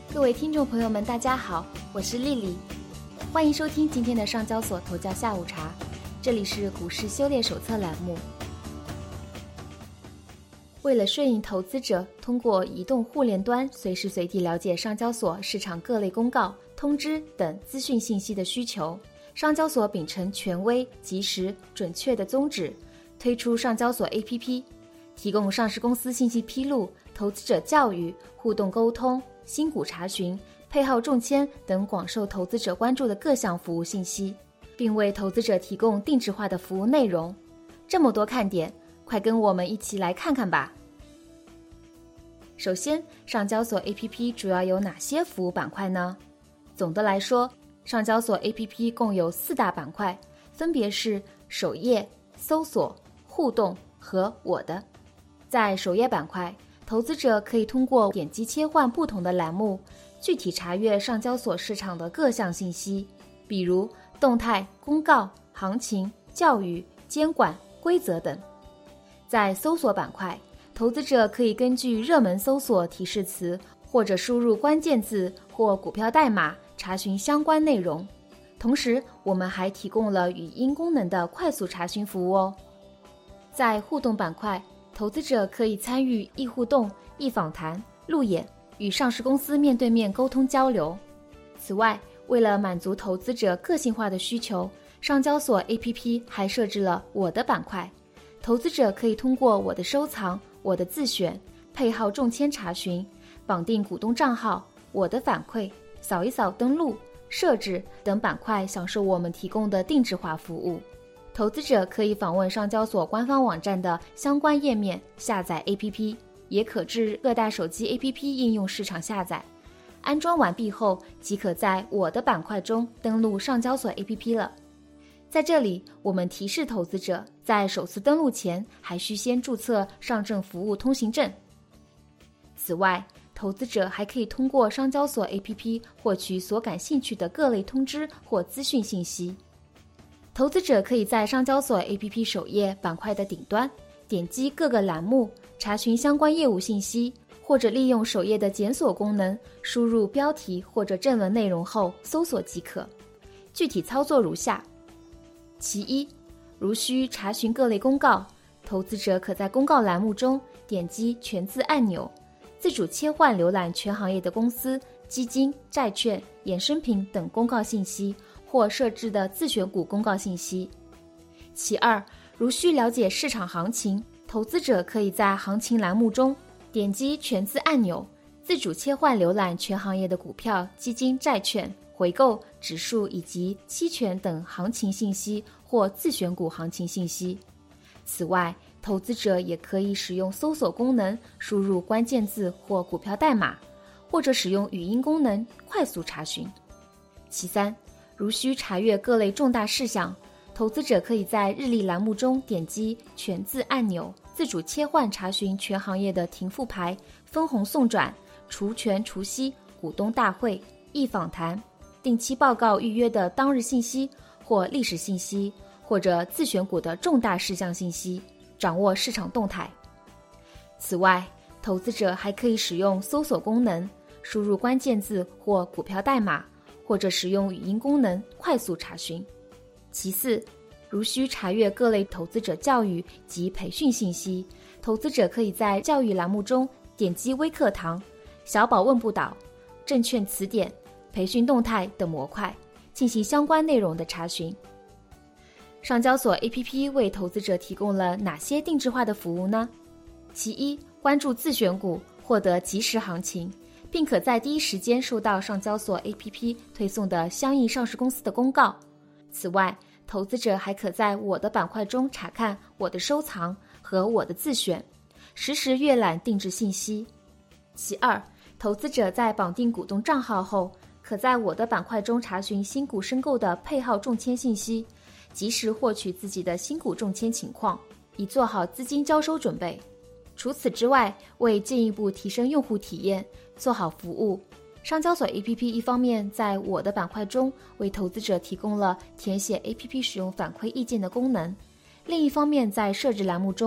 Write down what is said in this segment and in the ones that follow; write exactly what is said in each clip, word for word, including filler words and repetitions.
各位听众朋友们，大家好，我是丽丽，欢迎收听今天的上交所头条下午茶，这里是股市修炼手册栏目。为了顺应投资者通过移动互联端随时随地了解上交所市场各类公告、通知等资讯信息的需求，上交所秉承权威、及时、准确的宗旨，推出上交所 A P P， 提供上市公司信息披露、投资者教育、互动沟通、新股查询、配号中签等广受投资者关注的各项服务信息，并为投资者提供定制化的服务内容。这么多看点，快跟我们一起来看看吧。首先，上交所 A P P 主要有哪些服务板块呢？总的来说，上交所 A P P 共有四大板块，分别是首页、搜索、互动和我的。在首页板块，投资者可以通过点击切换不同的栏目，具体查阅上交所市场的各项信息，比如动态、公告、行情、教育、监管、规则等。在搜索板块，投资者可以根据热门搜索提示词或者输入关键字或股票代码查询相关内容。同时，我们还提供了语音功能的快速查询服务哦。在互动板块，投资者可以参与易互动、易访谈、路演，与上市公司面对面沟通交流。此外，为了满足投资者个性化的需求，上交所 A P P 还设置了我的板块，投资者可以通过我的收藏、我的自选、配号中签查询、绑定股东账号、我的反馈、扫一扫登录、设置等板块享受我们提供的定制化服务。投资者可以访问上交所官方网站的相关页面下载 A P P， 也可至各大手机 A P P 应用市场下载。安装完毕后，即可在我的板块中登录上交所 A P P 了。在这里，我们提示投资者在首次登录前还需先注册上证服务通行证。此外，投资者还可以通过上交所 A P P 获取所感兴趣的各类通知或资讯信息。投资者可以在上交所 A P P 首页板块的顶端点击各个栏目，查询相关业务信息，或者利用首页的检索功能，输入标题或者正文内容后搜索即可。具体操作如下：其一，如需查询各类公告，投资者可在公告栏目中点击全字按钮，自主切换浏览全行业的公司、基金、债券、衍生品等公告信息或设置的自选股公告信息。其二，如需了解市场行情，投资者可以在行情栏目中点击全字按钮，自主切换浏览全行业的股票、基金、债券、回购、指数以及期权等行情信息或自选股行情信息。此外，投资者也可以使用搜索功能输入关键字或股票代码，或者使用语音功能快速查询。其三，如需查阅各类重大事项，投资者可以在日历栏目中点击全字按钮，自主切换查询全行业的停复牌、分红送转、除权除息、股东大会、易访谈、定期报告预约的当日信息或历史信息，或者自选股的重大事项信息，掌握市场动态。此外，投资者还可以使用搜索功能，输入关键字或股票代码，或者使用语音功能快速查询。其四，如需查阅各类投资者教育及培训信息，投资者可以在教育栏目中点击微课堂、小宝问不倒、证券词典、培训动态等模块，进行相关内容的查询。上交所 A P P 为投资者提供了哪些定制化的服务呢？其一，关注自选股，获得即时行情，并可在第一时间收到上交所 A P P 推送的相应上市公司的公告。此外，投资者还可在我的板块中查看我的收藏和我的自选，实时阅览定制信息。其二，投资者在绑定股东账号后，可在我的板块中查询新股申购的配号中签信息，及时获取自己的新股中签情况，以做好资金交收准备。除此之外，为进一步提升用户体验，做好服务，上交所 A P P 一方面在我的板块中为投资者提供了填写 A P P 使用反馈意见的功能，另一方面在设置栏目中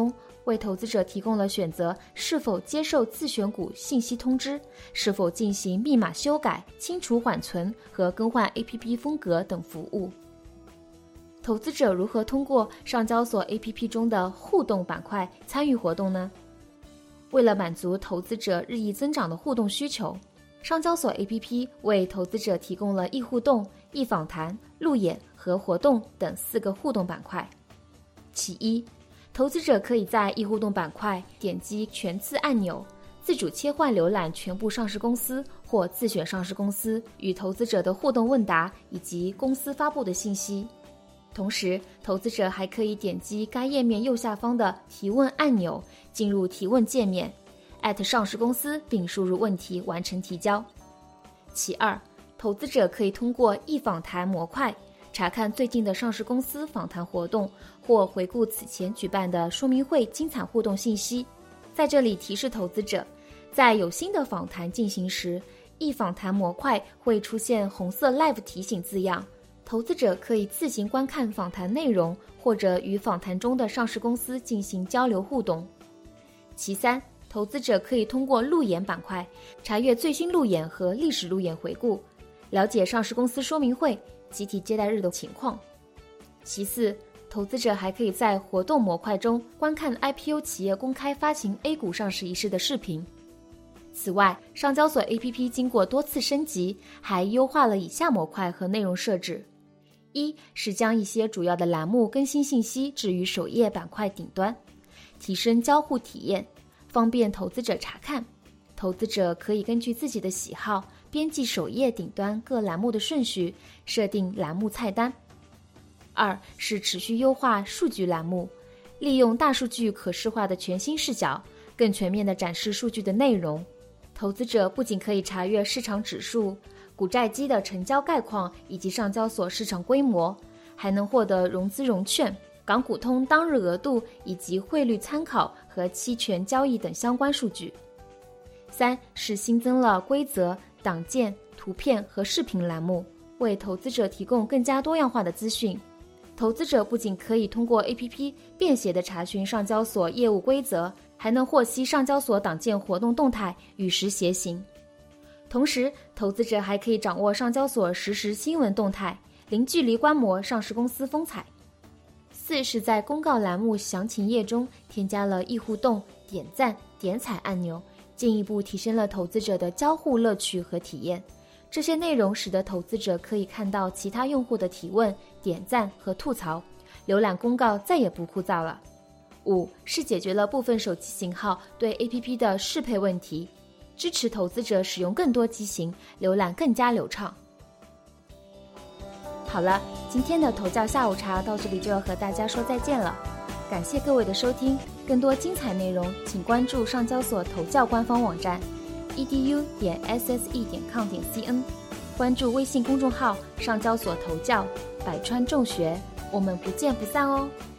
为投资者提供了选择是否接受自选股信息通知、是否进行密码修改、清除缓存和更换 A P P 风格等服务。投资者如何通过上交所 A P P 中的互动板块参与活动呢？为了满足投资者日益增长的互动需求，上交所 A P P 为投资者提供了易互动、易访谈、路演和活动等四个互动板块。其一，投资者可以在易互动板块点击全次按钮，自主切换浏览全部上市公司或自选上市公司与投资者的互动问答以及公司发布的信息。同时，投资者还可以点击该页面右下方的提问按钮，进入提问界面，艾特上市公司并输入问题完成提交。其二，投资者可以通过易访谈模块查看最近的上市公司访谈活动，或回顾此前举办的说明会精彩互动信息。在这里提示投资者，在有新的访谈进行时，易访谈模块会出现红色 Live 提醒字样，投资者可以自行观看访谈内容，或者与访谈中的上市公司进行交流互动。其三，投资者可以通过路演板块查阅最新路演和历史路演回顾，了解上市公司说明会、集体接待日的情况。其四，投资者还可以在活动模块中观看 I P O 企业公开发行 A 股上市仪式的视频。此外，上交所 A P P 经过多次升级，还优化了以下模块和内容设置。一是将一些主要的栏目更新信息置于首页板块顶端，提升交互体验，方便投资者查看。投资者可以根据自己的喜好编辑首页顶端各栏目的顺序，设定栏目菜单。二是持续优化数据栏目，利用大数据可视化的全新视角，更全面地展示数据的内容。投资者不仅可以查阅市场指数、股债基的成交概况以及上交所市场规模，还能获得融资融券、港股通当日额度以及汇率参考和期权交易等相关数据。三是新增了规则、档件、图片和视频栏目，为投资者提供更加多样化的资讯。投资者不仅可以通过 A P P 便携地查询上交所业务规则，还能获悉上交所档件活动动态，与时偕行。同时，投资者还可以掌握上交所实时新闻动态，零距离观摩上市公司风采。四是在公告栏目详情页中添加了易互动、点赞、点彩按钮，进一步提升了投资者的交互乐趣和体验。这些内容使得投资者可以看到其他用户的提问、点赞和吐槽，浏览公告再也不枯燥了。五是解决了部分手机型号对 A P P 的适配问题，支持投资者使用更多机型，浏览更加流畅。好了，今天的投教下午茶到这里就要和大家说再见了，感谢各位的收听，更多精彩内容请关注上交所投教官方网站 e d u 点 s s e 点 com 点 c n， 关注微信公众号上交所投教百川众学，我们不见不散哦。